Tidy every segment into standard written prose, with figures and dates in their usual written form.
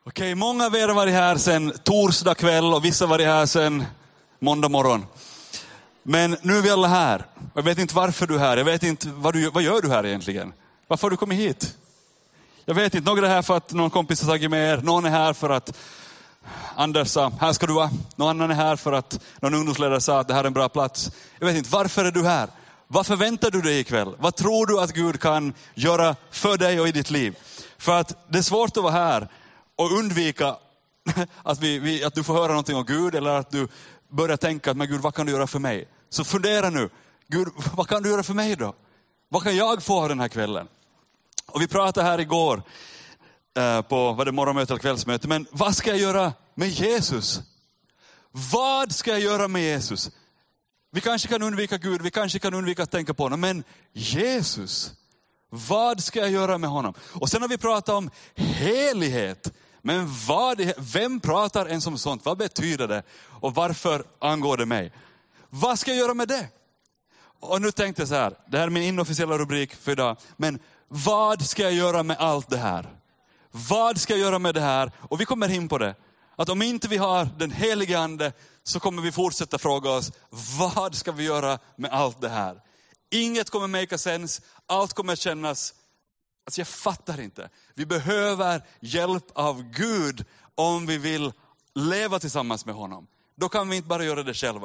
Okej, många av er har varit här sedan torsdag kväll och vissa har varit här sedan måndag morgon. Men nu är vi alla här. Jag vet inte varför du är här. Jag vet inte vad gör du här egentligen? Varför har du kommit hit? Jag vet inte. Några är här för att någon kompis har tagit med er. Någon är här för att Anders sa, här ska du vara. Någon annan är här för att någon ungdomsledare sa att det här är en bra plats. Jag vet inte, varför är du här? Vad förväntar du dig ikväll? Vad tror du att Gud kan göra för dig och i ditt liv? För att det är svårt att vara här och undvika att du får höra någonting om Gud, eller att du börjar tänka att men Gud, vad kan du göra för mig? Så fundera nu, Gud, vad kan du göra för mig då? Vad kan jag få den här kvällen? Och vi pratade här igår på morgonmöte eller kvällsmöte, men vad ska jag göra med Jesus? Vad ska jag göra med Jesus? Vi kanske kan undvika Gud, vi kanske kan undvika att tänka på honom, men Jesus, vad ska jag göra med honom? Och sen har vi pratat om helighet. Men vem pratar ens om sånt? Vad betyder det? Och varför angår det mig? Vad ska jag göra med det? Och nu tänkte jag så här, det här är min inofficiella rubrik för idag. Men vad ska jag göra med allt det här? Vad ska jag göra med det här? Och vi kommer in på det. Att om inte vi har den helige ande så kommer vi fortsätta fråga oss, vad ska vi göra med allt det här? Inget kommer make sense, allt kommer kännas, alltså jag fattar inte. Vi behöver hjälp av Gud om vi vill leva tillsammans med honom. Då kan vi inte bara göra det själva.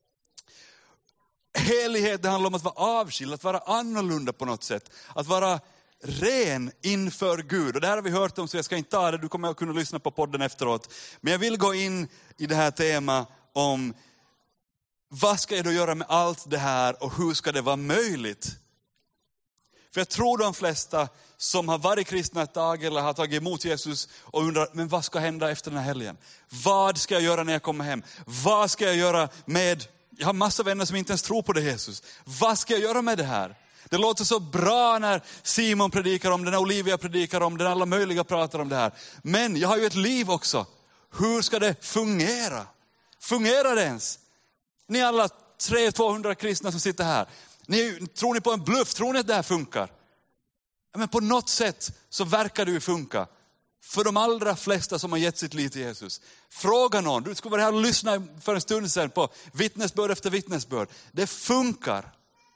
Helighet, det handlar om att vara avskild, att vara annorlunda på något sätt. Att vara ren inför Gud. Och det här har vi hört om, så jag ska inte ta det. Du kommer att kunna lyssna på podden efteråt. Men jag vill gå in i det här temat om vad ska jag då göra med allt det här och hur ska det vara möjligt? För jag tror de flesta som har varit kristna ett tag eller har tagit emot Jesus och undrar, men vad ska hända efter den här helgen? Vad ska jag göra när jag kommer hem? Vad ska jag göra med, jag har massa vänner som inte ens tror på det Jesus. Vad ska jag göra med det här? Det låter så bra när Simon predikar om det, när Olivia predikar om det, när alla möjliga pratar om det här. Men jag har ju ett liv också. Hur ska det fungera? Fungerar det ens? Ni alla 200 kristna som sitter här. Tror ni på en bluff? Tror ni att det här funkar? Men på något sätt så verkar det ju funka. För de allra flesta som har gett sitt liv till Jesus. Fråga någon. Du skulle vara här och lyssna för en stund sedan på vittnesbörd efter vittnesbörd. Det funkar.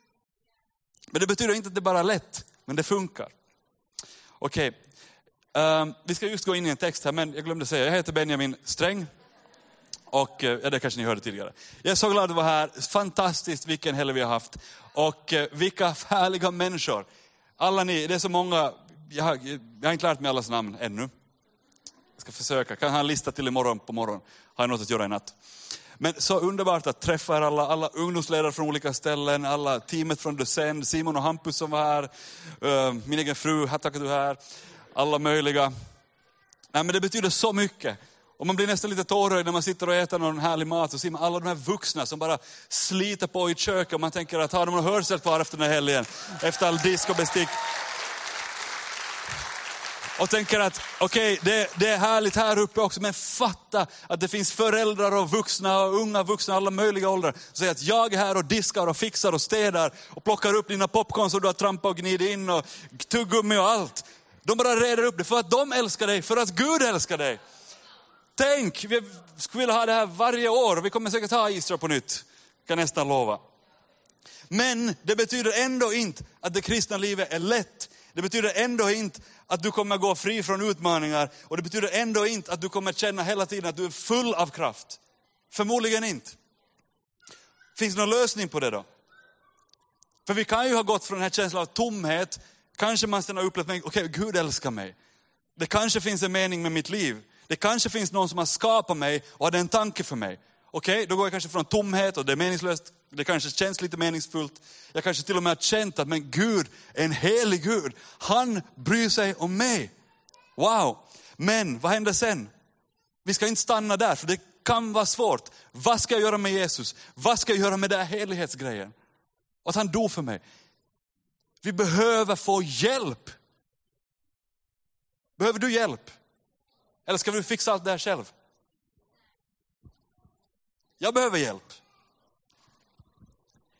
Men det betyder inte att det bara är lätt. Men det funkar. Okej. Vi ska just gå in i en text här. Men jag glömde säga. Jag heter Benjamin Sträng. Och det kanske ni hörde tidigare. Jag är så glad att vara här. Fantastiskt vilken helg vi har haft. Och vilka härliga människor. Alla ni, det är så många. Jag har inte lärt mig allas namn ännu. Jag ska försöka. Kan ha en lista till imorgon på morgon. Har jag något att göra i natt. Men så underbart att träffa er alla ungdomsledare från olika ställen. Alla teamet från Descend. Simon och Hampus som var här. Min egen fru, här tackar du här. Alla möjliga. Nej, men det betyder så mycket. Och man blir nästan lite tårögd när man sitter och äter någon härlig mat. Och ser man alla de här vuxna som bara sliter på i köket. Och man tänker att har de någon hörsel kvar efter den här helgen. Efter all disk och bestick. Och tänker att okej, det är härligt här uppe också. Men fatta att det finns föräldrar och vuxna och unga vuxna. Alla möjliga åldrar. Som säger att jag är här och diskar och fixar och städar. Och plockar upp dina popcorn som du har trampat och gnidit in. Och tuggummi och allt. De bara reder upp det för att de älskar dig. För att Gud älskar dig. Tänk, vi skulle vilja ha det här varje år. Vi kommer säkert ha Easter på nytt. Kan nästan lova. Men det betyder ändå inte att det kristna livet är lätt. Det betyder ändå inte att du kommer gå fri från utmaningar. Och det betyder ändå inte att du kommer känna hela tiden att du är full av kraft. Förmodligen inte. Finns det någon lösning på det då? För vi kan ju ha gått från den här känslan av tomhet. Kanske man sedan har upplevt mig, okej, Gud älskar mig. Det kanske finns en mening med mitt liv. Det kanske finns någon som har skapat mig och hade en tanke för mig. Okej, då går jag kanske från tomhet och det är meningslöst. Det kanske känns lite meningsfullt. Jag kanske till och med har känt att men Gud är en helig Gud. Han bryr sig om mig. Wow. Men vad händer sen? Vi ska inte stanna där för det kan vara svårt. Vad ska jag göra med Jesus? Vad ska jag göra med den här helighetsgrejen? Och att han dog för mig. Vi behöver få hjälp. Behöver du hjälp? Eller ska vi fixa allt det här själv? Jag behöver hjälp.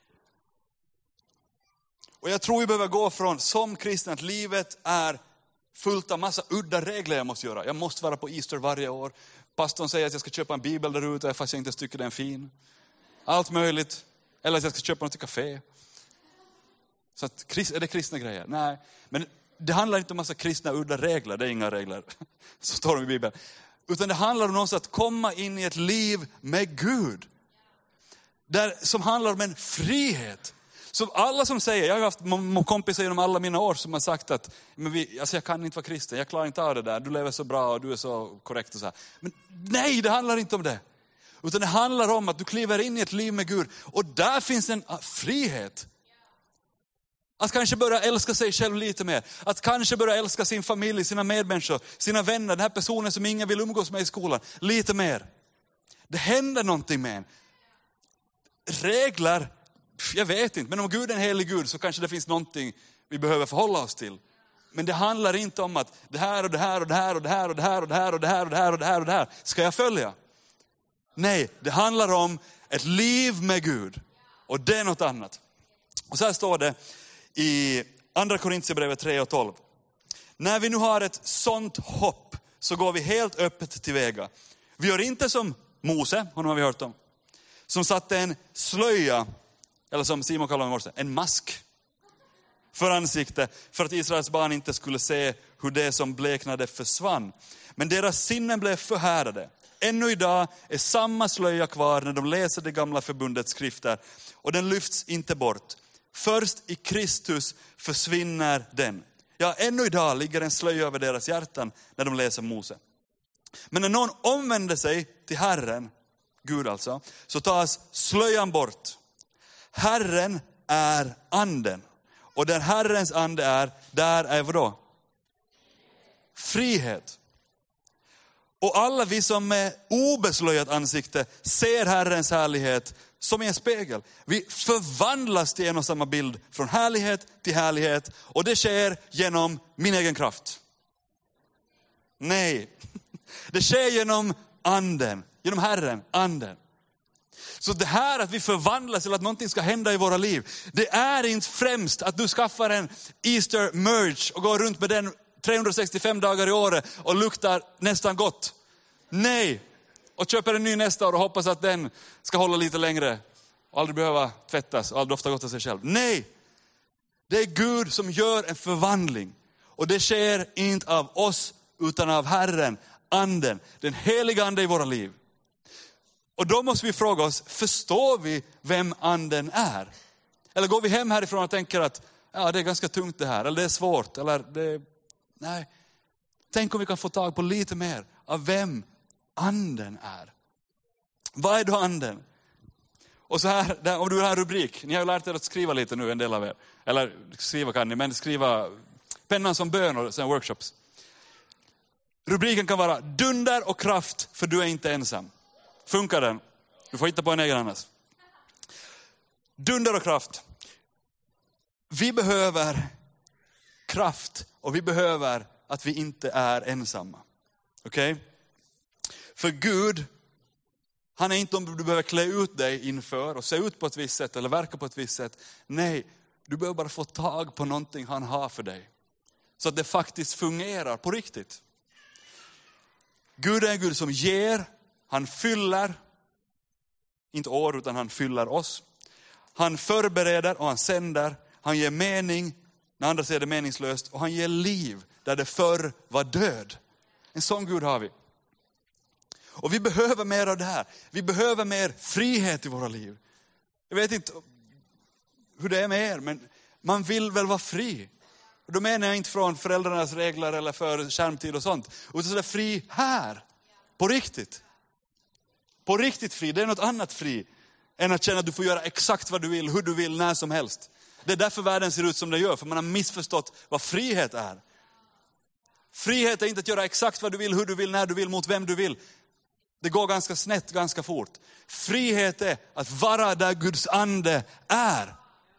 Och jag tror vi behöver gå från som kristna att livet är fullt av massa udda regler jag måste göra. Jag måste vara på Easter varje år. Pastorn säger att jag ska köpa en bibel där ute fast jag inte tycker den är fin. Allt möjligt. Eller att jag ska köpa något i café. Så att, är det kristna grejer? Nej. Men det handlar inte om massa kristna udda regler. Det är inga regler. Så står det i Bibeln. Utan det handlar om att komma in i ett liv med Gud. Som handlar om en frihet. Så alla som säger, jag har haft kompisar genom alla mina år som har sagt att jag kan inte vara kristen, jag klarar inte av det där, du lever så bra och du är så korrekt och så här. Men nej, det handlar inte om det. Utan det handlar om att du kliver in i ett liv med Gud och där finns en frihet. Att kanske börja älska sig själv lite mer. Att kanske börja älska sin familj, sina medmänniskor, sina vänner, den här personen som ingen vill umgås med i skolan. Lite mer. Det händer någonting med en. Regler, jag vet inte. Men om Gud är en helig Gud så kanske det finns någonting vi behöver förhålla oss till. Men det handlar inte om att det här och det här och det här och det här och det här och det här och det här och det här och det här och det här ska jag följa. Nej, det handlar om ett liv med Gud. Och det är något annat. Och så här står det i andra Korintierbrevet 3 och 12. När vi nu har ett sånt hopp så går vi helt öppet tillväga. Vi gör inte som Mose, honom har vi hört om. Som satte en slöja, eller som Simon kallar det, en mask för ansikte. För att Israels barn inte skulle se hur det som bleknade försvann. Men deras sinnen blev förhärdade. Ännu idag är samma slöja kvar när de läser det gamla förbundets skrifter. Och den lyfts inte bort. Först i Kristus försvinner den. Ja, ännu idag ligger en slöja över deras hjärtan när de läser Mose. Men när någon omvänder sig till Herren, Gud alltså, så tas slöjan bort. Herren är anden. Och där Herrens ande är, där är vad då? Frihet. Och alla vi som med obeslöjat ansikte ser Herrens härlighet som i en spegel. Vi förvandlas till en och samma bild från härlighet till härlighet. Och det sker genom min egen kraft. Nej, det sker genom anden. Genom Herren, anden. Så det här att vi förvandlas till att någonting ska hända i våra liv. Det är inte främst att du skaffar en Easter merch och går runt med den 365 dagar i året och luktar nästan gott. Nej. Och köper en ny nästa år och hoppas att den ska hålla lite längre. Och aldrig behöva tvättas och aldrig dofta gott av sig själv. Nej. Det är Gud som gör en förvandling. Och det sker inte av oss utan av Herren, anden. Den heliga ande i våra liv. Och då måste vi fråga oss, förstår vi vem anden är? Eller går vi hem härifrån och tänker att ja, det är ganska tungt det här. Eller det är svårt. Eller det... Nej. Tänk om vi kan få tag på lite mer av vem anden är. Vad är då anden? Och så här, om du vill ha en rubrik. Ni har ju lärt er att skriva lite nu, en del av er. Eller skriva kan ni, men skriva pennan som bön och sen workshops. Rubriken kan vara dunder och kraft för du är inte ensam. Funkar den? Du får hitta på en egen annars. Dunder och kraft. Vi behöver kraft och vi behöver att vi inte är ensamma. Okej? För Gud, han är inte om du behöver klä ut dig inför och se ut på ett visst sätt eller verka på ett visst sätt. Nej, du behöver bara få tag på någonting han har för dig. Så att det faktiskt fungerar på riktigt. Gud är en Gud som ger, han fyller, inte år utan han fyller oss. Han förbereder och han sänder, han ger mening när andra säger det meningslöst och han ger liv där det förr var död. En sån Gud har vi. Och vi behöver mer av det här. Vi behöver mer frihet i våra liv. Jag vet inte hur det är med er, men man vill väl vara fri. Och då menar jag inte från föräldrarnas regler eller för skärmtid och sånt. Utan så är fri här. På riktigt. På riktigt fri. Det är något annat fri. Än att känna att du får göra exakt vad du vill, hur du vill, när som helst. Det är därför världen ser ut som det gör. För man har missförstått vad frihet är. Frihet är inte att göra exakt vad du vill, hur du vill, när du vill, mot vem du vill. Det går ganska snett, ganska fort. Frihet är att vara där Guds ande är.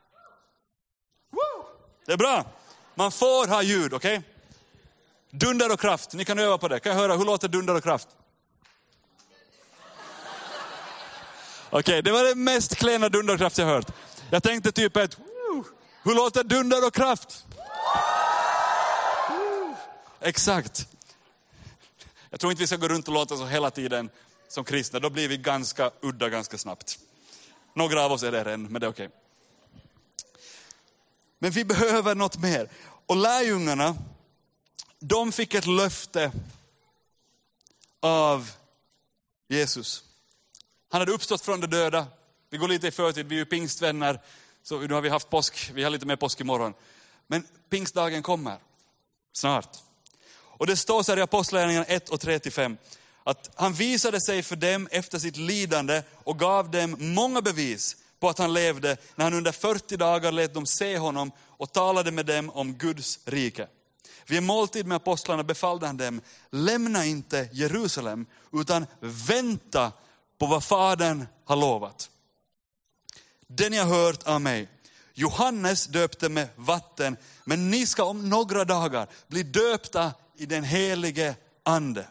Det är bra. Man får ha ljud, okej? Okay? Dunder och kraft. Ni kan öva på det. Kan jag höra, hur låter dunder och kraft? Okej, det var det mest klena dunder och kraft jag hört. Jag tänkte typ ett... Hur låter dunder och kraft? exakt. Jag tror inte vi ska gå runt och låta så hela tiden som kristna. Då blir vi ganska udda ganska snabbt. Några av oss är där än, men det är okej. Men vi behöver något mer. Och lärjungarna, de fick ett löfte av Jesus. Han hade uppstått från de döda. Vi går lite i förtid, vi är ju pingstvänner. Så nu har vi haft påsk, vi har lite mer påsk imorgon. Men pingstdagen kommer snart. Och det står så här i Apostlagärningarna 1 och 3-5. Att han visade sig för dem efter sitt lidande och gav dem många bevis på att han levde när han under 40 dagar lät dem se honom och talade med dem om Guds rike. Vid en måltid med apostlarna befallde han dem, lämna inte Jerusalem utan vänta på vad Fadern har lovat. Det ni har hört av mig. Johannes döpte med vatten, men ni ska om några dagar bli döpta i den helige ande.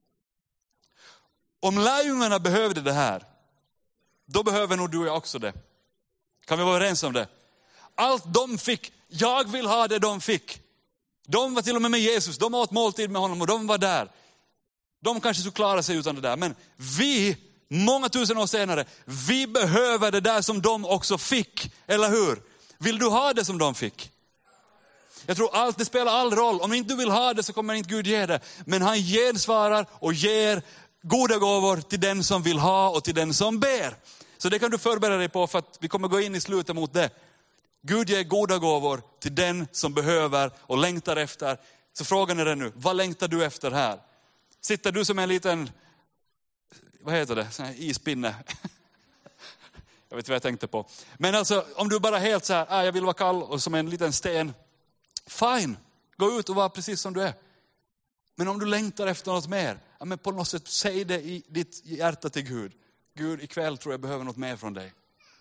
Om lärjungarna behövde det här, då behöver nog du och jag också det. Kan vi vara överens om det? Allt de fick, jag vill ha det de fick. De var till och med Jesus, de åt måltid med honom och de var där. De kanske skulle klara sig utan det där, men vi, många tusen år senare, vi behöver det där som de också fick, eller hur? Vill du ha det som de fick? Jag tror det spelar all roll. Om inte du vill ha det så kommer inte Gud ge det. Men han gensvarar och ger goda gåvor till den som vill ha och till den som ber. Så det kan du förbereda dig på, för att vi kommer gå in i slutet mot det. Gud ger goda gåvor till den som behöver och längtar efter. Så frågan är det nu, vad längtar du efter här? Sitter du som en liten, vad heter det, sån här ispinne? Jag vet inte vad jag tänkte på. Men alltså, om du bara helt så här, jag vill vara kall och som en liten sten. Fine, gå ut och var precis som du är. Men om du längtar efter något mer, men på något sätt säg det i ditt hjärta till Gud. Gud, ikväll tror jag behöver något mer från dig.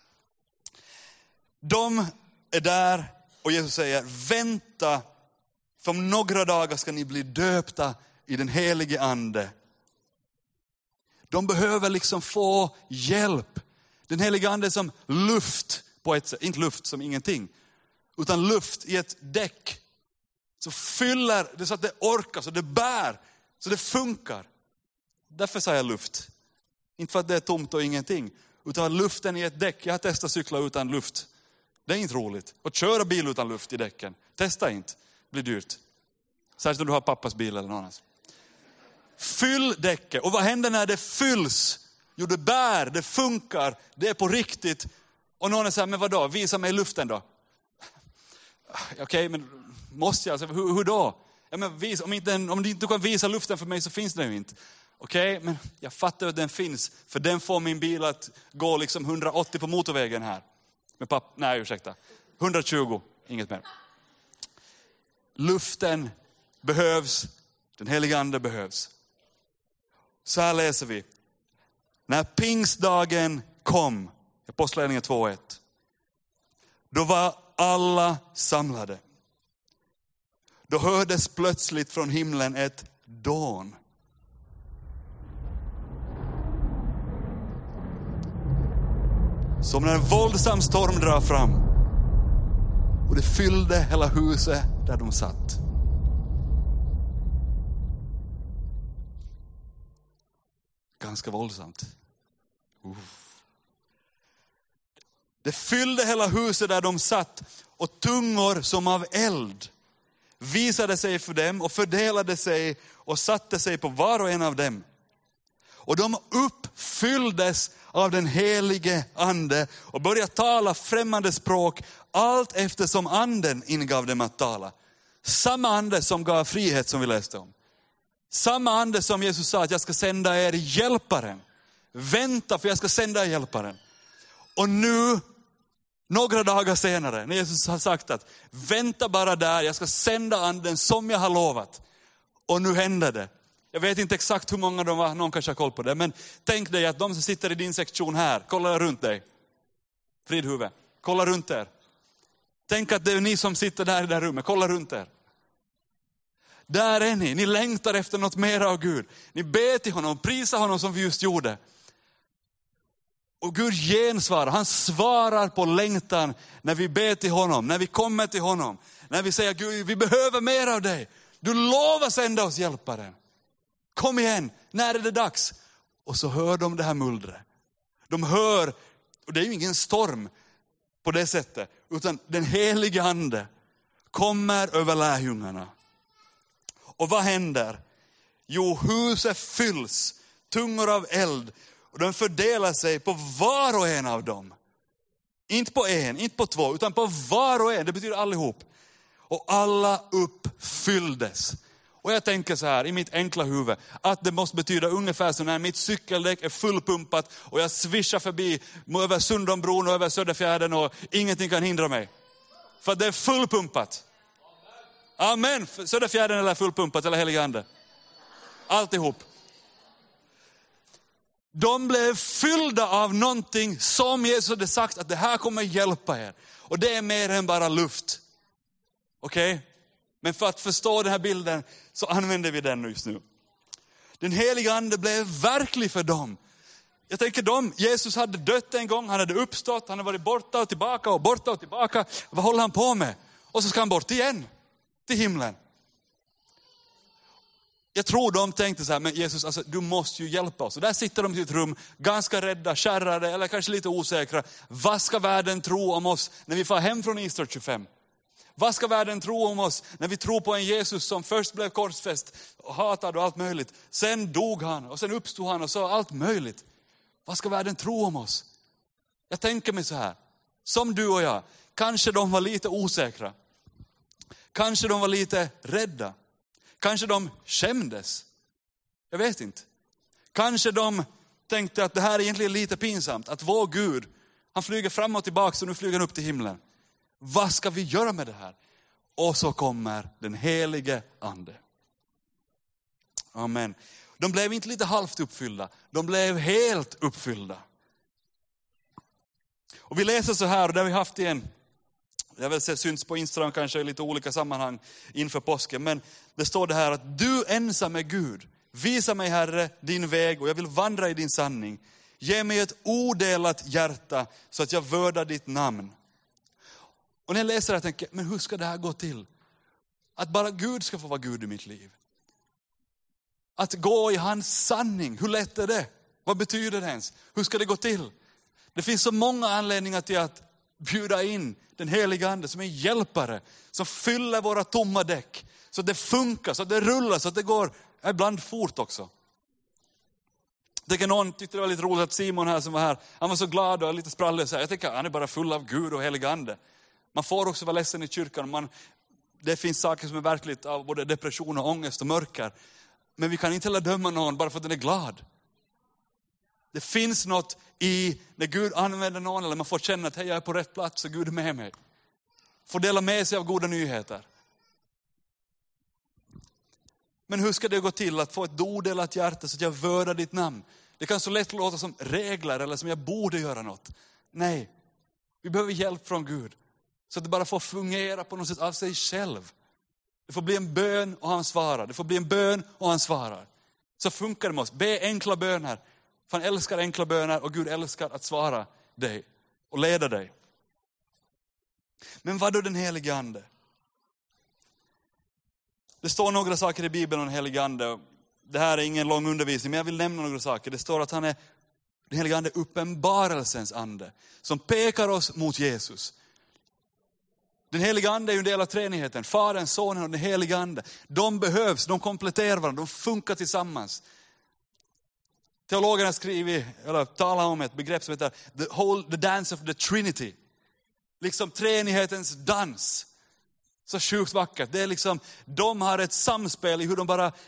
De är där och Jesus säger, vänta, för om några dagar ska ni bli döpta i den helige ande. De behöver liksom få hjälp. Den helige ande är som luft på ett sätt, inte luft som ingenting, utan luft i ett däck. Så fyller det så att det orkar, så det bär, så det funkar. Därför säger jag luft. Inte för att det är tomt och ingenting, utan luften i ett däck. Jag har testat cykla utan luft. Det är inte roligt. Och köra bil utan luft i däcken. Testa inte, det blir dyrt. Särskilt om du har pappas bil eller någon annans. Fyll däcket. Och vad händer när det fylls? Jo, det bär, det funkar, det är på riktigt. Och någon säger, men vadå, visa mig luften då. Okej, men måste jag? Alltså, hur då? Ja, men visa, om du inte kan visa luften för mig så finns den ju inte. Okej, men jag fattar att den finns. För den får min bil att gå liksom 180 på motorvägen här. Nej, ursäkta. 120, inget mer. Luften behövs, den heliga ande behövs. Så här läser vi. När pingstdagen kom, Apostlagärningarna 2:1, då var alla samlade. Då hördes plötsligt från himlen ett dån. Som när en våldsam storm drar fram. Och det fyllde hela huset där de satt. Ganska våldsamt. Det fyllde hela huset där de satt. Och tungor som av eld visade sig för dem och fördelade sig och satte sig på var och en av dem. Och de uppfylldes av den helige ande och började tala främmande språk allt eftersom anden ingav dem att tala. Samma ande som gav frihet som vi läste om. Samma ande som Jesus sa att jag ska sända er hjälparen. Vänta, för jag ska sända er hjälparen. Och nu, några dagar senare, när Jesus har sagt att vänta bara där, jag ska sända anden som jag har lovat. Och nu händer det. Jag vet inte exakt hur många de var, någon kanske har koll på det. Men tänk dig att de som sitter i din sektion här, kolla runt dig. Fridhuvud, kolla runt er. Tänk att det är ni som sitter där i det här rummet, kolla runt er. Där är ni längtar efter något mer av Gud. Ni ber till honom, prisar honom som vi just gjorde. Och Gud gensvarar, han svarar på längtan när vi ber till honom, när vi kommer till honom. När vi säger, Gud, vi behöver mer av dig. Du lovar sända oss hjälparen. Kom igen, när är det dags? Och så hör de det här mullret. De hör, och det är ju ingen storm på det sättet, utan den helige ande kommer över lärjungarna. Och vad händer? Jo, huset fylls, tungor av eld, och de fördelar sig på var och en av dem. Inte på en, inte på två, utan på var och en, det betyder allihop. Och alla uppfylldes. Och jag tänker så här i mitt enkla huvud, att det måste betyda ungefär så när mitt cykeldäck är fullpumpat och jag svischar förbi över Sundombron och över Söderfjärden och ingenting kan hindra mig. För det är fullpumpat. Amen. Söderfjärden eller fullpumpat eller helig ande. Alltihop. De blev fyllda av någonting som Jesus hade sagt att det här kommer hjälpa er. Och det är mer än bara luft. Okej? Men för att förstå den här bilden så använder vi den just nu. Den heliga ande blev verklig för dem. Jag tänker Jesus hade dött en gång, han hade uppstått, han hade varit borta och tillbaka och borta och tillbaka. Vad håller han på med? Och så ska han bort igen till himlen. Jag tror de tänkte så här, men Jesus, alltså, du måste ju hjälpa oss. Och där sitter de i ett rum, ganska rädda, kärrade eller kanske lite osäkra. Vad ska världen tro om oss när vi får hem från Easter 25? Vad ska världen tro om oss när vi tror på en Jesus som först blev korsfäst och hatad och allt möjligt. Sen dog han och sen uppstod han och sa allt möjligt. Vad ska världen tro om oss? Jag tänker mig så här, som du och jag, kanske de var lite osäkra. Kanske de var lite rädda. Kanske de skämdes. Jag vet inte. Kanske de tänkte att det här är egentligen lite pinsamt. Att vår Gud, han flyger fram och tillbaka och nu flyger han upp till himlen. Vad ska vi göra med det här? Och så kommer den helige ande. Amen. De blev inte lite halvt uppfyllda. De blev helt uppfyllda. Och vi läser så här, och det har vi haft i jag vill säga syns på Instagram kanske i lite olika sammanhang inför påsken. Men det står det här att du ensam är Gud. Visa mig Herre din väg och jag vill vandra i din sanning. Ge mig ett odelat hjärta så att jag vördar ditt namn. Och när jag läser det här tänker jag, men hur ska det här gå till? Att bara Gud ska få vara Gud i mitt liv. Att gå i hans sanning, hur lätt är det? Vad betyder det ens? Hur ska det gå till? Det finns så många anledningar till att bjuda in den heliga ande som en hjälpare. Som fyller våra tomma däck. Så det funkar, så det rullar, så det går ibland fort också. Någon tyckte det var lite roligt att Simon här som var här, han var så glad och lite sprallig. Jag tänker han är bara full av Gud och helig ande. Man får också vara ledsen i kyrkan. Det finns saker som är verkligt av både depression och ångest och mörker. Men vi kan inte heller döma någon bara för att den är glad. Det finns något i när Gud använder någon eller man får känna att hej, jag är på rätt plats och Gud är med mig. Får dela med sig av goda nyheter. Men hur ska det gå till att få ett odelat hjärta så att jag vördar ditt namn? Det kan så lätt låta som regler eller som jag borde göra något. Nej, vi behöver hjälp från Gud. Så att det bara får fungera på något sätt av sig själv. Det får bli en bön och han svarar. Det får bli en bön och han svarar. Så funkar det med oss. Be enkla böner. För han älskar enkla böner och Gud älskar att svara dig och leda dig. Men vad då den helige ande? Det står några saker i Bibeln om den helige ande. Det här är ingen lång undervisning men jag vill nämna några saker. Det står att den helige ande är uppenbarelsens ande. Som pekar oss mot Jesus. Den heliga ande är ju en del av treenigheten. Fadern, sonen och den heliga ande. De behövs, de kompletterar varandra, de funkar tillsammans. Teologerna talar om ett begrepp som heter the dance of the Trinity. Liksom treenighetens dans. Så sjukt vackert. Det är liksom, de har ett samspel i hur de bara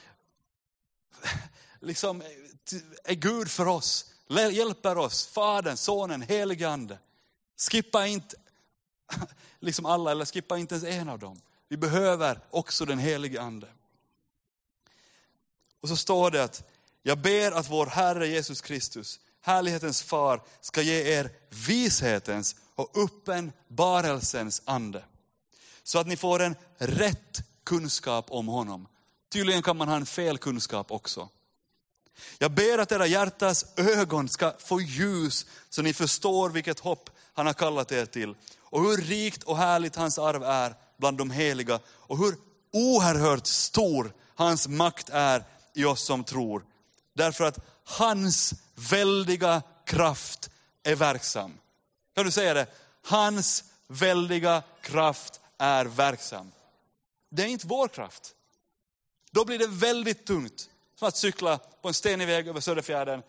liksom är Gud för oss. Hjälper oss, Fadern, sonen, heliga ande. Skippa inte liksom alla eller skippa inte ens en av dem. Vi behöver också den helige ande. Och så står det att jag ber att vår Herre Jesus Kristus, härlighetens far, ska ge er vishetens och uppenbarelsens ande. Så att ni får en rätt kunskap om honom. Tydligen kan man ha en fel kunskap också. Jag ber att era hjärtas ögon ska få ljus så ni förstår vilket hopp han har kallat er till. Och hur rikt och härligt hans arv är bland de heliga. Och hur oerhört stor hans makt är i oss som tror. Därför att hans väldiga kraft är verksam. Kan du säga det? Hans väldiga kraft är verksam. Det är inte vår kraft. Då blir det väldigt tungt. Som att cykla på en stenig väg över Söderfjärden.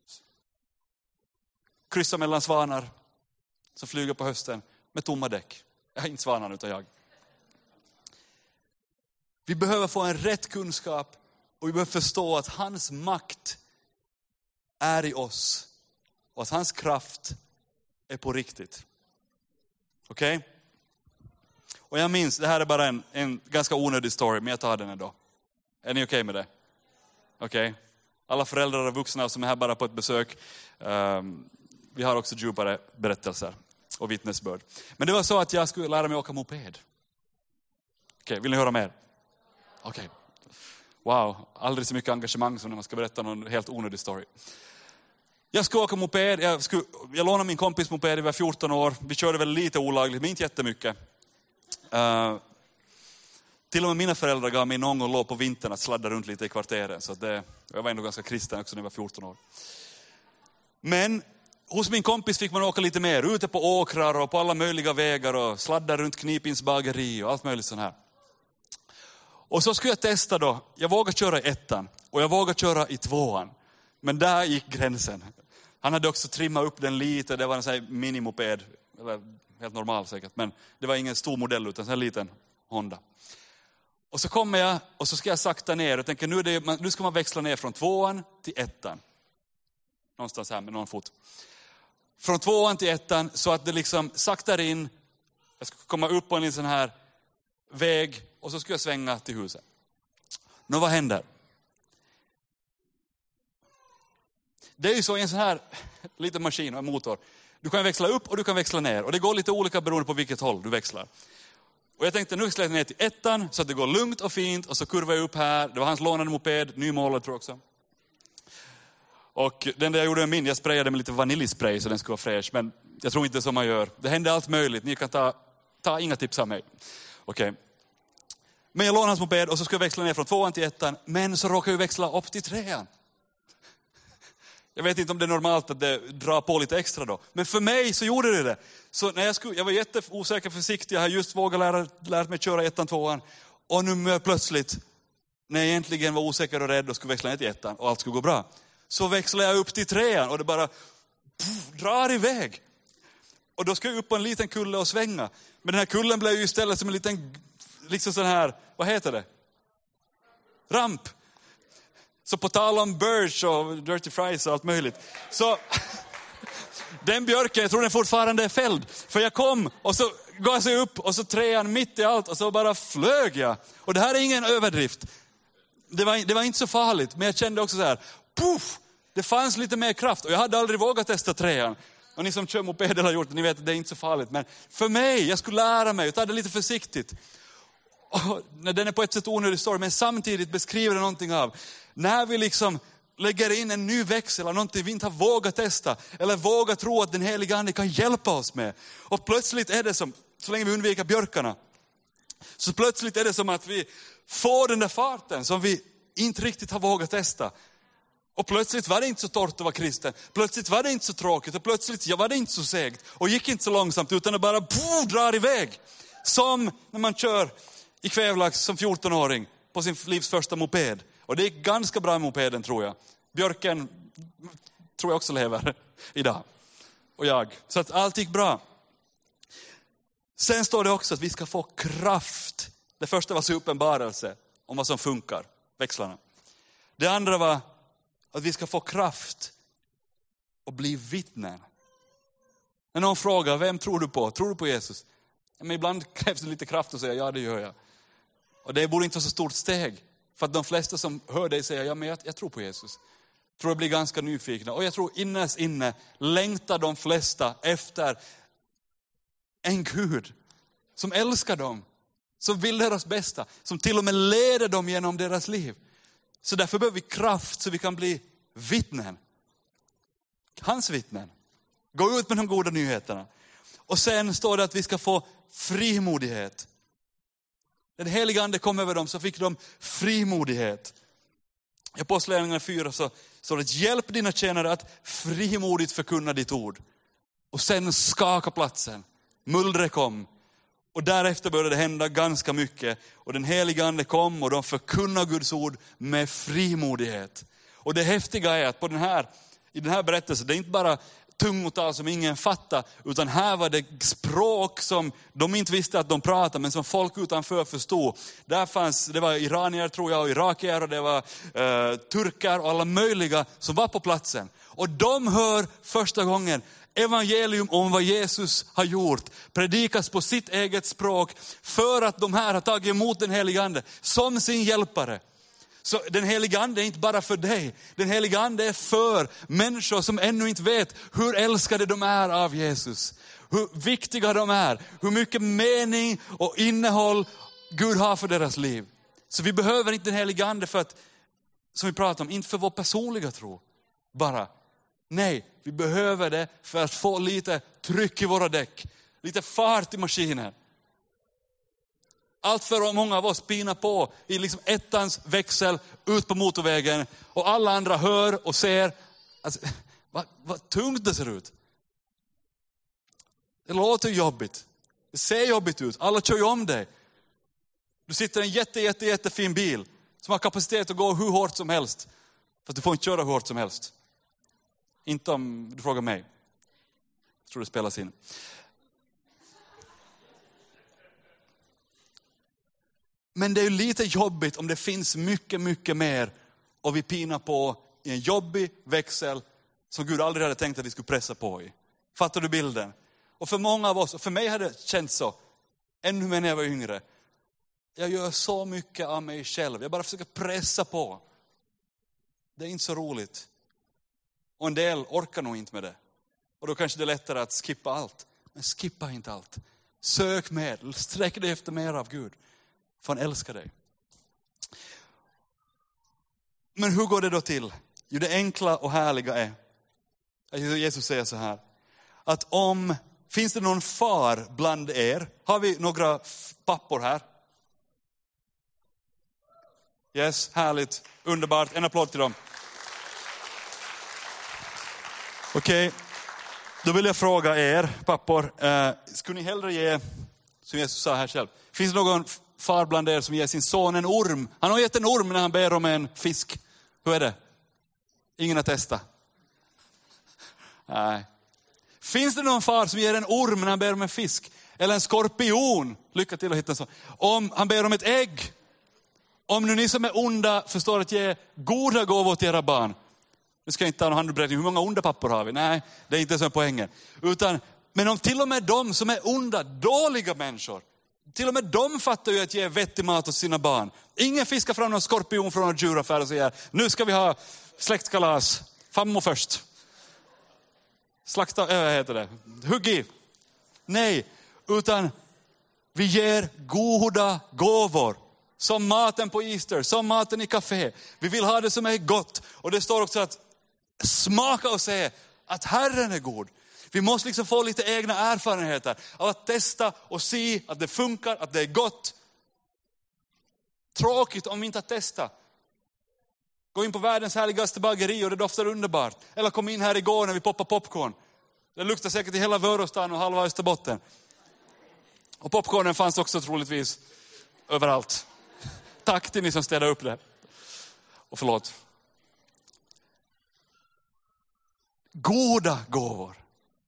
Kryssa mellan svanar som flyger på hösten med tomma däck. Jag är inte svanan utan jag. Vi behöver få en rätt kunskap och vi behöver förstå att hans makt är i oss. Och att hans kraft är på riktigt. Okej? Okay? Och jag minns, det här är bara en ganska onödig story, men jag tar den ändå. Är ni okej med det? Okej? Okay. Alla föräldrar och vuxna som är här bara på ett besök. Vi har också djupare berättelser och vittnesbörd. Men det var så att jag skulle lära mig åka moped. Okej, vill ni höra mer? Okej. Wow, aldrig så mycket engagemang som när man ska berätta någon helt onödig story. Jag skulle åka moped. Jag lånade min kompis moped, jag var 14 år. Vi körde väl lite olagligt, men inte jättemycket. Till och med mina föräldrar gav mig någon gång lov på vintern att sladda runt lite i kvarteren. Så jag var ändå ganska kristen också när jag var 14 år. Men hos min kompis fick man åka lite mer. Ute på åkrar och på alla möjliga vägar. Och sladda runt Knipins bageri och allt möjligt sånt här. Och så skulle jag testa då. Jag vågade köra i 1:an. Och jag vågade köra i 2:an. Men där gick gränsen. Han hade också trimmat upp den lite. Det var en sån här minimoped. Eller helt normal säkert. Men det var ingen stor modell utan en sån här liten Honda. Och så kommer jag och så ska jag sakta ner. Och tänker nu ska man växla ner från 2:an till 1:an. Någonstans här med någon fot. Från 2:an till 1:an så att det liksom saktar in. Jag ska komma upp på en sån här väg. Och så ska jag svänga till huset. Nu vad händer? Det är ju så i en sån här liten maskin och en motor. Du kan växla upp och du kan växla ner. Och det går lite olika beroende på vilket håll du växlar. Och jag tänkte nu växlar jag ner till 1:an så att det går lugnt och fint. Och så kurvar jag upp här. Det var hans lånade moped, ny målad tror jag också. Och den där jag gjorde jag sprayade med lite vaniljspray så den skulle vara fräsch. Men jag tror inte som man gör. Det hände allt möjligt. Ni kan ta inga tips av mig. Okej. Men jag lånade hans moped och så skulle jag växla ner från 2:an till 1:an. Men så råkade jag växla upp till 3:an. Jag vet inte om det är normalt att det drar på lite extra då. Men för mig så gjorde det. Så när jag var jätteosäker försiktig. Jag har just vågat lära mig köra 1:an, 2:an. Och nu plötsligt, när jag egentligen var osäker och rädd och skulle växla ner till 1:an och allt skulle gå bra. Så växlade jag upp till 3:an och det bara drar iväg. Och då ska jag upp på en liten kulle och svänga. Men den här kullen blev ju istället som en liten, liksom sån här, vad heter det? Ramp. Så på tal om birch och dirty fries och allt möjligt. Så den björken, jag tror den fortfarande är fälld. För jag kom och så gasade jag upp och så 3:an mitt i allt och så bara flög jag. Och det här är ingen överdrift. Det var inte så farligt, men jag kände också så här, puff, det fanns lite mer kraft. Och jag hade aldrig vågat testa 3:an. Och ni som kör moped har gjort det, ni vet att det är inte så farligt. Men för mig, jag skulle lära mig, jag tar det lite försiktigt. Och den är på ett sätt onödig story, men samtidigt beskriver det någonting av när vi liksom lägger in en ny växel av någonting vi inte har vågat testa eller vågat tro att den heliga ande kan hjälpa oss med. Och plötsligt är det som, så länge vi undviker björkarna, så plötsligt är det som att vi får den där farten som vi inte riktigt har vågat testa. Och plötsligt var det inte så torrt att vara kristen. Plötsligt var det inte så tråkigt och plötsligt var det inte så segt och gick inte så långsamt utan det bara drar iväg. Som när man kör i kvävlax som 14-åring på sin livs första moped. Och det är ganska bra med mopeden tror jag. Björken tror jag också lever idag. Och jag. Så att allt gick bra. Sen står det också att vi ska få kraft. Det första var så uppenbarelse om vad som funkar. Växlarna. Det andra var att vi ska få kraft och bli vittnen. När någon frågar, vem tror du på? Tror du på Jesus? Men ibland krävs det lite kraft att säga, ja det gör jag. Och det borde inte vara så stort steg. För att de flesta som hör dig säga, ja men jag tror på Jesus. Tror jag blir ganska nyfikna. Och jag tror innerst inne längtar de flesta efter en Gud som älskar dem. Som vill deras bästa. Som till och med leder dem genom deras liv. Så därför behöver vi kraft så vi kan bli vittnen. Hans vittnen. Gå ut med de goda nyheterna. Och sen står det att vi ska få frimodighet. Den heliga ande kom över dem så fick de frimodighet. I Apostlagärningarna 4 så står det: hjälp dina tjänare att frimodigt förkunna ditt ord. Och sen skaka platsen. Mullret kom. Och därefter började det hända ganska mycket. Och den heliga ande kom och de förkunnar Guds ord med frimodighet. Och det häftiga är att i den här berättelsen, det är inte bara tungotal som ingen fattar, utan här var det språk som de inte visste att de pratade, men som folk utanför förstod. Det var iranier tror jag, och irakier, och det var turkar och alla möjliga som var på platsen. Och de hör första gången evangelium om vad Jesus har gjort, predikas på sitt eget språk, för att de här har tagit emot den heliga ande som sin hjälpare. Så den heliga ande är inte bara för dig. Den heliga ande är för människor som ännu inte vet hur älskade de är av Jesus. Hur viktiga de är. Hur mycket mening och innehåll Gud har för deras liv. Så vi behöver inte den heliga ande för att, som vi pratar om, inte för vår personliga tro. Bara. Nej, vi behöver det för att få lite tryck i våra däck. Lite fart i maskinen. Allt för många av oss pinar på i liksom ettans växel ut på motorvägen. Och alla andra hör och ser. Alltså, vad tungt det ser ut. Det låter jobbigt. Det ser jobbigt ut. Alla kör ju om dig. Du sitter i en jättefin bil som har kapacitet att gå hur hårt som helst. För att du får inte köra hur hårt som helst. Inte om du frågar mig. Jag tror det spelas in. Men det är ju lite jobbigt om det finns mycket mer och vi pinar på i en jobbig växel som Gud aldrig hade tänkt att vi skulle pressa på i. Fattar du bilden? Och för många av oss, och för mig hade det känts så, ännu mer när jag var yngre. Jag gör så mycket av mig själv. Jag bara försöker pressa på. Det är inte så roligt. Och en del orkar nog inte med det. Och då kanske det är lättare att skippa allt. Men skippa inte allt. Sök mer. Sträck dig efter mer av Gud. För han älskar dig. Men hur går det då till? Jo, det enkla och härliga är. Jesus säger så här. Att finns det någon far bland er? Har vi några pappor här? Yes, härligt. Underbart. En applåd till dem. Okej. Då vill jag fråga er, pappor. Skulle ni hellre ge, som Jesus sa här själv. Finns det någon far bland er som ger sin son en orm? Han har gett en orm när han ber om en fisk. Hur är det? Ingen har testat. Nej. Finns det någon far som ger en orm när han ber om en fisk? Eller en skorpion? Lycka till att hitta en sån. Om han ber om ett ägg. Om nu ni som är onda förstår att ge goda gåvor till era barn. Nu ska jag inte ta någon handberättning. Hur många onda pappor har vi? Nej, det är inte så poängen. Men om till och med de som är onda, dåliga människor. Till och med de fattar ju att ge vettig mat åt sina barn. Ingen fiskar fram någon skorpion från en djuraffär och säger, nu ska vi ha släktkalas. Fammo först. Hugg i. Nej, utan vi ger goda gåvor. Som maten på Easter, som maten i café. Vi vill ha det som är gott. Och det står också att smaka och se att Herren är god. Vi måste liksom få lite egna erfarenheter av att testa och se att det funkar, att det är gott. Tråkigt om vi inte har testat. Gå in på världens härligaste bageri och det doftar underbart. Eller kom in här igår när vi poppar popcorn. Det luktar säkert i hela Vörostan och halva Österbotten. Och popcornen fanns också troligtvis överallt. Tack till ni som städade upp det. Och förlåt. Goda gåvor.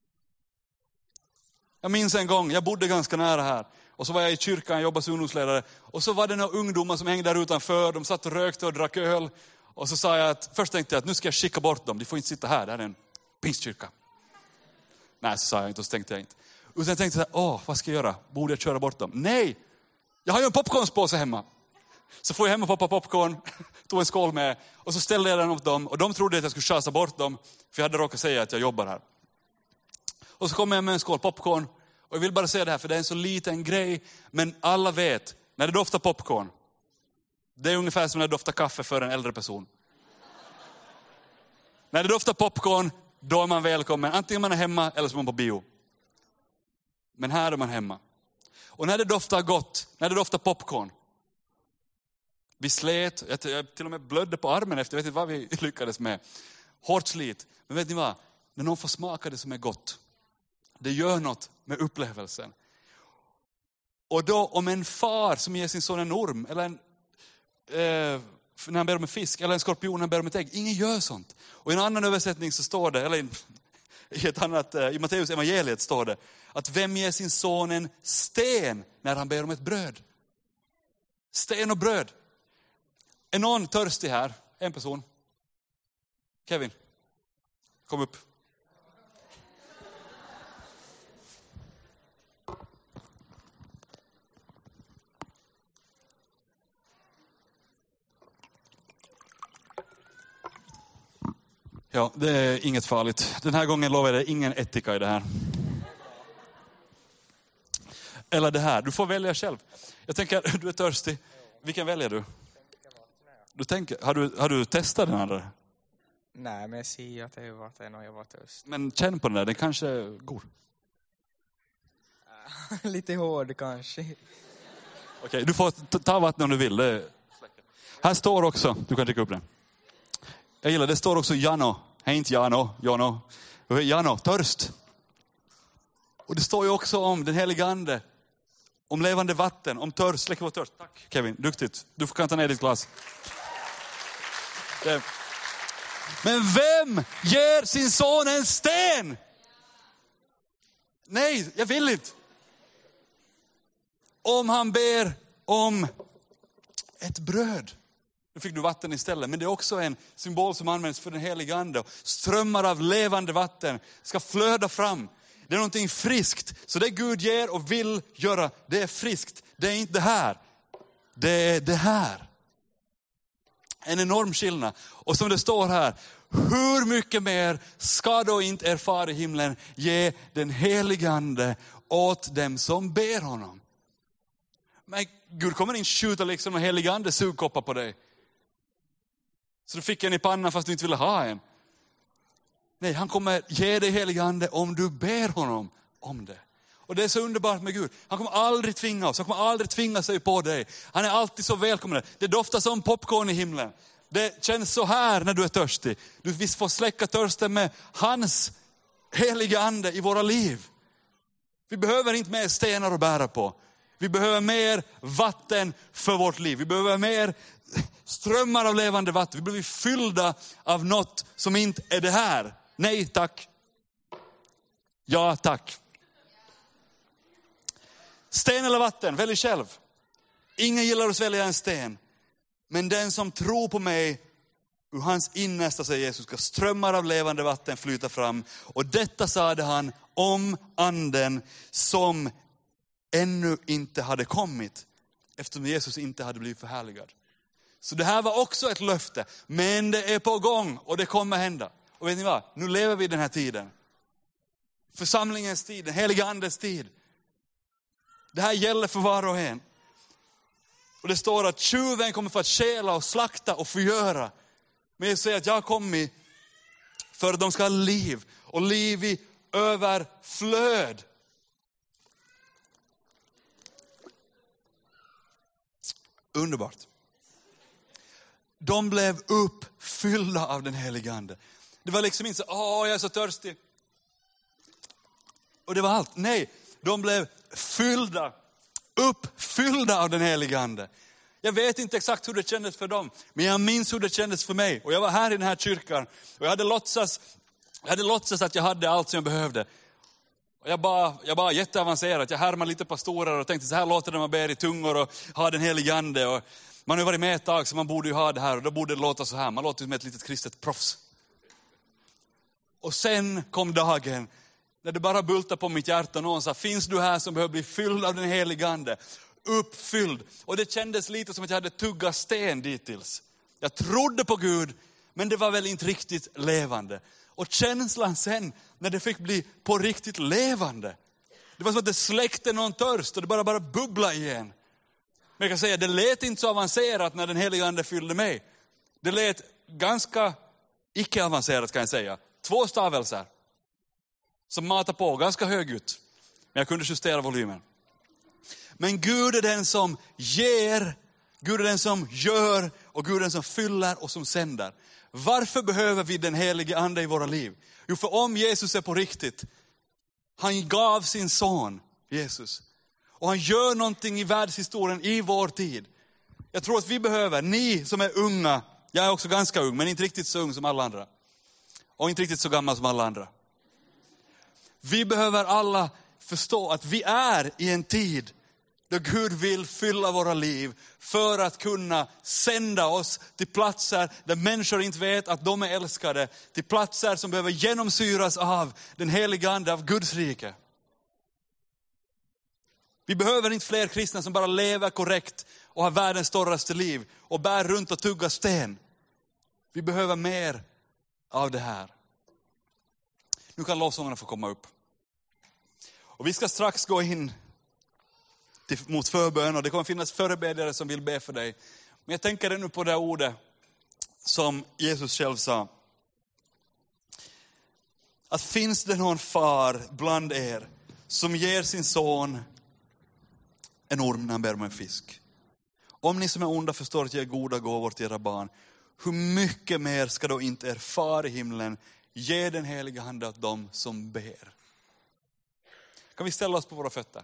Jag minns en gång, jag bodde ganska nära här. Och så var jag i kyrkan, jag jobbade som ungdomsledare. Och så var det några ungdomar som hängde där utanför. De satt och rökte och drack öl. Och så sa jag först tänkte jag att nu ska jag skicka bort dem. De får inte sitta här, det här är en pingstkyrka. Nej, så sa jag inte och så tänkte jag inte. Och sen tänkte jag, vad ska jag göra? Borde jag köra bort dem? Nej, jag har ju en popcornspåse hemma. Så får jag hem och poppa popcorn, tog en skål med och så ställde jag den åt dem. Och de trodde att jag skulle chasa bort dem, för jag hade råkat säga att jag jobbar här. Och så kom jag med en skål popcorn. Och jag vill bara säga det här, för det är en så liten grej. Men alla vet, när det doftar popcorn, det är ungefär som när det doftar kaffe för en äldre person. När det doftar popcorn, då är man välkommen. Antingen man är hemma eller så är man på bio. Men här är man hemma. Och när det doftar gott, när det doftar popcorn, Vi slet, jag till och med blödde på armen efter, jag vet inte vad vi lyckades med. Hårt slit. Men vet ni vad? När någon får smaka det som är gott, det gör något med upplevelsen. Och då om en far som ger sin son en orm, eller en, när han ber om en fisk, eller en skorpion när han ber om ett ägg, ingen gör sånt. Och i en annan översättning så står det, eller i ett annat, i Matteus evangeliet står det, att vem ger sin son en sten när han ber om ett bröd? Sten och bröd. Är någon törstig här? En person. Kevin, kom upp. Ja, det är inget farligt. Den här gången lovar jag ingen etika i det här. Eller det här, du får välja själv. Jag tänker, du är törstig. Vilken väljer du? Du tänker, har du testat den andra? Nej, men jag ser att det är vatten och jag var törst. Men känn på den där, den kanske är god. Lite hård kanske. Okej, du får ta vatten om du vill. Här står också, du kan dricka upp den. Jag gillar, det står också Jano. Hej, inte Jano. Jano, törst. Och det står ju också om den helige ande. Om levande vatten, om törst, släck vår törst. Tack Kevin, duktigt. Du kan ta ner ditt glas. Men vem ger sin son en sten? Nej, jag vill inte. Om han ber om ett bröd. Nu fick du vatten istället, men det är också en symbol som används för den helige ande. Strömmar av levande vatten ska flöda fram. Det är någonting friskt. Så det Gud ger och vill göra, det är friskt. Det är inte det här. Det är det här. En enorm skillnad. Och som det står här, hur mycket mer ska då inte er far i himlen ge den helige ande åt dem som ber honom? Men Gud kommer inte skjuta liksom en helige ande sugkoppar på dig. Så du fick en i pannan fast du inte ville ha en. Nej, han kommer ge dig helige ande om du ber honom om det. Och det är så underbart med Gud. Han kommer aldrig tvinga oss. Han kommer aldrig tvinga sig på dig. Han är alltid så välkommen. Det doftar som popcorn i himlen. Det känns så här när du är törstig. Du får släcka törsten med hans heliga ande i våra liv. Vi behöver inte mer stenar att bära på. Vi behöver mer vatten för vårt liv. Vi behöver mer strömmar av levande vatten. Vi behöver fyllda av något som inte är det här. Nej tack. Ja tack. Sten eller vatten, välj själv. Ingen gillar att svälja en sten. Men den som tror på mig, ur hans innersta, säger Jesus, ska strömmar av levande vatten flyta fram. Och detta sade han om anden som ännu inte hade kommit. Eftersom Jesus inte hade blivit förhärligad. Så det här var också ett löfte. Men det är på gång och det kommer hända. Och vet ni vad? Nu lever vi i den här tiden. Församlingens tid, den heliga andens tid. Det här gäller för var och en. Och det står att tjuven kommer för att stjäla och slakta och förgöra. Men jag säger att jag har kommit för att de ska ha liv. Och liv i överflöd. Underbart. De blev uppfyllda av den helige ande. Det var liksom inte så, jag är så törstig. Och det var allt. Nej, de blev uppfyllda av den helige ande. Jag vet inte exakt hur det kändes för dem. Men jag minns hur det kändes för mig. Och jag var här i den här kyrkan. Och jag hade låtsas att jag hade allt som jag behövde. Och jag bara jätteavancerat. Jag härmade lite pastorer och tänkte så här låter det man ber i tungor och har den helige ande. Och man har varit med ett tag så man borde ju ha det här. Och då borde det låta så här. Man låter som ett litet kristet proffs. Och sen kom dagen när det bara bultade på mitt hjärta. Någon sa, finns du här som behöver bli fylld av den helige ande? Uppfylld. Och det kändes lite som att jag hade tuggat sten dittills. Jag trodde på Gud, men det var väl inte riktigt levande. Och känslan sen, när det fick bli på riktigt levande. Det var som att det släckte någon törst och det bara bubbla igen. Men jag kan säga, det lät inte så avancerat när den helige ande fyllde mig. Det lät ganska icke-avancerat kan jag säga. 2 stavelser. Som matar på ganska högljutt. Men jag kunde justera volymen. Men Gud är den som ger Gud är den som gör och Gud är den som fyller och som sänder. Varför behöver vi den helige ande i våra liv? Jo, för om Jesus är på riktigt, han gav sin son Jesus. Och han gör någonting i världshistorien i vår tid. Jag tror att vi behöver, ni som är unga, jag är också ganska ung men inte riktigt så ung som alla andra. Och inte riktigt så gammal som alla andra. Vi behöver alla förstå att vi är i en tid då Gud vill fylla våra liv för att kunna sända oss till platser där människor inte vet att de är älskade. Till platser som behöver genomsyras av den heliga ande, av Guds rike. Vi behöver inte fler kristna som bara lever korrekt och har världens torraste liv och bär runt och tuggar sten. Vi behöver mer av det här. Nu kan lovsångarna få komma upp. Och vi ska strax gå in mot förbön och det kommer finnas förebedjare som vill be för dig. Men jag tänker nu på det ordet som Jesus själv sa. Att finns det någon far bland er som ger sin son en orm när han ber om en fisk. Om ni som är onda förstår att ge goda gåvor till era barn, hur mycket mer ska då inte er far i himlen ge den heliga ande åt dem som ber? Kan vi ställa oss på våra fötter?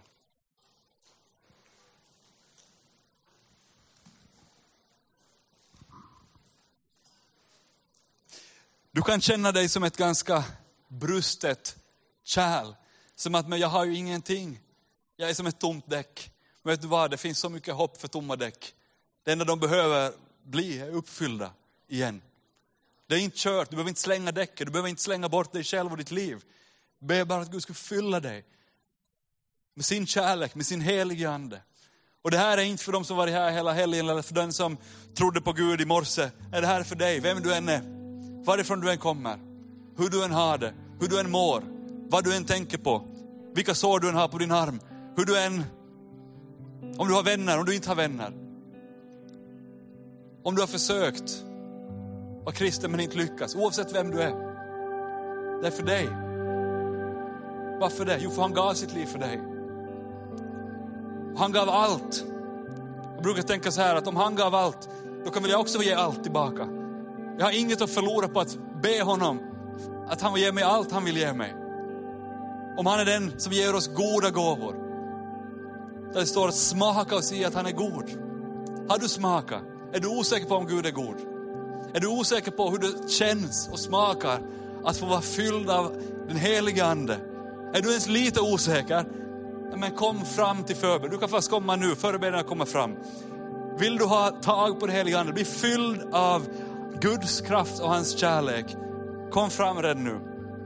Du kan känna dig som ett ganska brustet kärl. Som att men jag har ju ingenting. Jag är som ett tomt däck. Men vet du vad? Det finns så mycket hopp för tomma däck. Det enda de behöver bli är uppfyllda igen. Det är inte kört. Du behöver inte slänga däcket. Du behöver inte slänga bort dig själv och ditt liv. Be bara att Gud ska fylla dig med sin kärlek, med sin heliga ande. Och det här är inte för de som varit här hela helgen eller för den som trodde på Gud i morse. Nej, det här är för dig, vem du än är. Varifrån du än kommer. Hur du än har det. Hur du än mår. Vad du än tänker på. Vilka sår du än har på din arm. Hur du än... Om du har vänner, om du inte har vänner. Om du har försökt vara kristen men inte lyckas. Oavsett vem du är. Det är för dig. Varför det? Jo, för han gav sitt liv för dig. Han gav allt. Jag brukar tänka så här att om han gav allt, då kan väl jag också ge allt tillbaka. Jag har inget att förlora på att be honom att han vill ge mig allt han vill ge mig. Om han är den som ger oss goda gåvor. Där det står att smaka och se att han är god. Har du smakat? Är du osäker på om Gud är god? Är du osäker på hur det känns och smakar att få vara fylld av den heliga ande? Är du ens lite osäker? Men kom fram till förbön. Du kan fast komma nu, förebedjarna kommer fram. Vill du ha tag på den heliga ande, bli fylld av Guds kraft och hans kärlek, kom fram redan nu.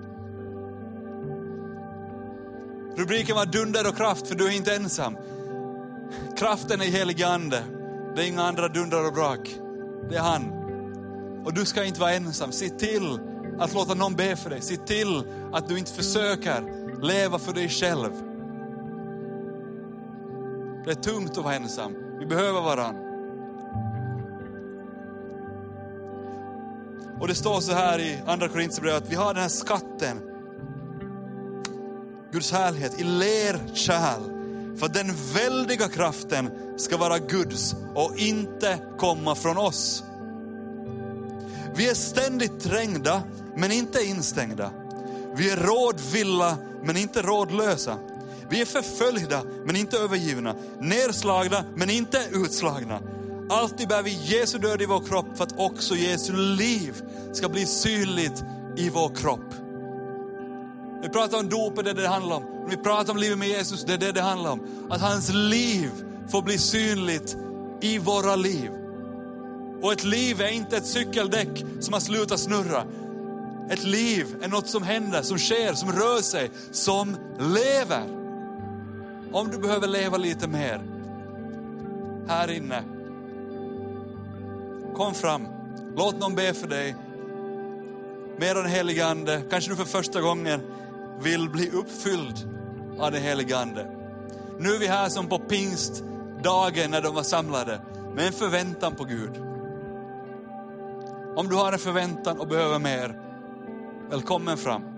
Rubriken var dunder och kraft, för du är inte ensam. Kraften är i heliga ande. Det är inga andra dundrar och brak. Det är han. Och du ska inte vara ensam. Se till att låta någon be för dig. Se till att du inte försöker leva för dig själv. Det är tungt att vara ensam. Vi behöver varann. Och det står så här i andra Korinthierbrevet att vi har den här skatten, Guds härlighet, i lerkärl. För den väldiga kraften ska vara Guds och inte komma från oss. Vi är ständigt trängda men inte instängda. Vi är rådvilla men inte rådlösa. Vi är förföljda men inte övergivna. Nerslagna men inte utslagna. Alltid bär vi Jesu död i vår kropp för att också Jesu liv ska bli synligt i vår kropp. Vi pratar om dopet, det är det handlar om. Vi pratar om livet med Jesus, det är det handlar om. Att hans liv får bli synligt i våra liv. Och ett liv är inte ett cykeldäck som har slutat snurra. Ett liv är något som händer, som sker, som rör sig, som lever. Om du behöver leva lite mer här inne, kom fram. Låt någon be för dig. Med den heliga ande. Kanske du för första gången vill bli uppfylld av den heliga ande. Nu är vi här som på pingstdagen när de var samlade. Med en förväntan på Gud. Om du har en förväntan och behöver mer, välkommen fram.